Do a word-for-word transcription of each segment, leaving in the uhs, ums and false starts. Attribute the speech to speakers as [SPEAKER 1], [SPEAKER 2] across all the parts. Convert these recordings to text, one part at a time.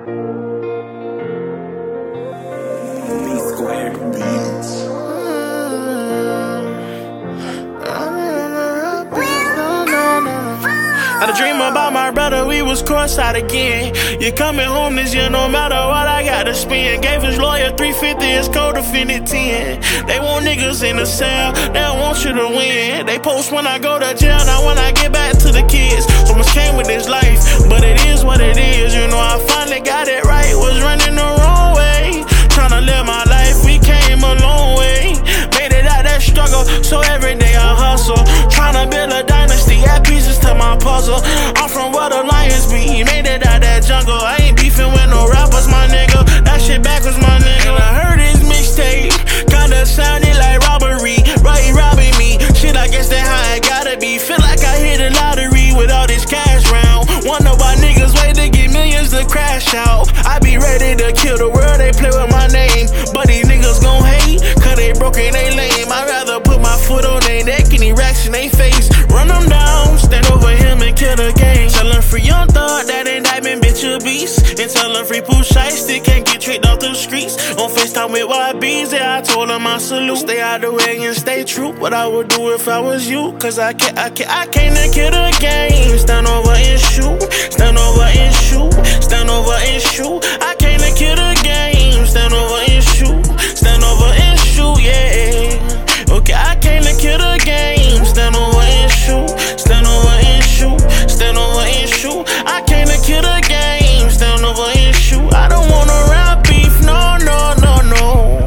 [SPEAKER 1] I dream about my brother, we was cross-eyed again. You coming home this year, no matter what I gotta spend. Gave his lawyer three fifty, his co-defendant ten. They want niggas in the cell, they don't want you to win. They post when I go to jail, now when I get back to the kids. So much came with this life, but it is what it is. You know I finally got it right, was running the wrong way. Tryna live my life, we came a long way. Made it out that struggle, so every day I hustle. Tryna build a dynasty, add pieces to my puzzle. I'm from where the lions be, made it out that jungle. I ain't beefing with no rappers, my nigga. That shit backwards, my nigga. And I heard his mixtape, kinda sounded like robbery. Right, he robbing me, shit, I guess that how it gotta be. Feel like I hit the lottery with all this cash round. Wonder why niggas wait to get millions to crash out. I be ready to kill the world, they play with my name. But these niggas gon' hate, cause they broke and they lame. I'd rather put my foot on their neck and these racks in they face. Run them down, stand over him and kill the game. Tell him free Young Thug, that indictment, bitch, a beast. And tell him free Pooh Shiesty, can't get tricked off the streets. On FaceTime with Y B's, yeah, I told him I salute. Stay out the way and stay true. What I would do if I was you, cause I can't, I can't, I came to kill the game. Stand over and shoot, stand over and shoot, stand over and shoot. I came to kill the game. Stand over and shoot, stand over and shoot, yeah. Okay, I came to kill the game. Stand over and shoot, stand over and shoot, stand over and shoot. I came to kill the game. Stand over and shoot. I don't wanna rap beef, no, no, no, no.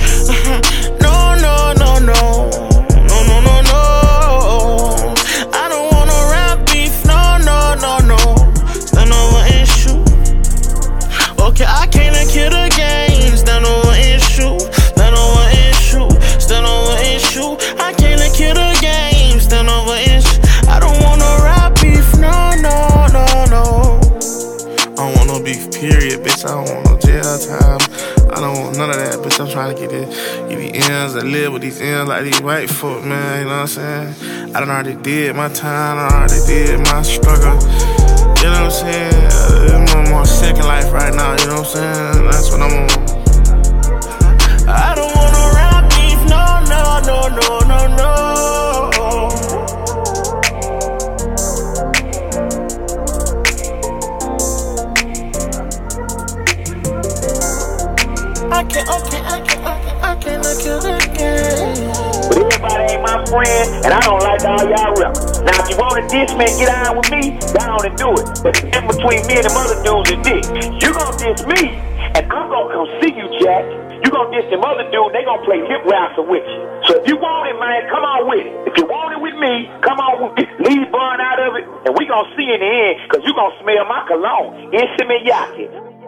[SPEAKER 1] No, no, no, no. No, no, no, no. I don't wanna rap beef, no, no, no, no. Stand over and shoot. Okay, I came to kill the game. Stand over and shoot, stand over and shoot, stand over and shoot. I came to kill the game. Stand over and shoot. I don't wanna rap beef, no, no, no, no. I don't want no beef, period, bitch. I don't want no jail time. I don't want none of that, bitch. I'm trying to get, it, get these ends and live with these ends like these white folk, man. You know what I'm saying? I done already did my time. I done already did my struggle. You know what I'm saying? I'm on my second life right now, you know what I'm saying? That's what I'm on. I don't wanna rap beef, no, no, no, no, no, no. I can't, I can't, I can't, I can't, I can't kill the game.
[SPEAKER 2] But everybody ain't my friend, and I don't like all y'all rappers. Now, if you want to diss me and get on with me, go on and do it. But the difference between me and them other dudes is this. You gonna diss me, and I'm gonna come see you, Jack. You gonna diss them other dudes, they gonna play hip wrestle with you. So if you want it, man, come on with it. If you want it with me, come on with it. Leave Bun out of it, and we gonna see in the end, because you gonna smell my cologne. Issey Miyake.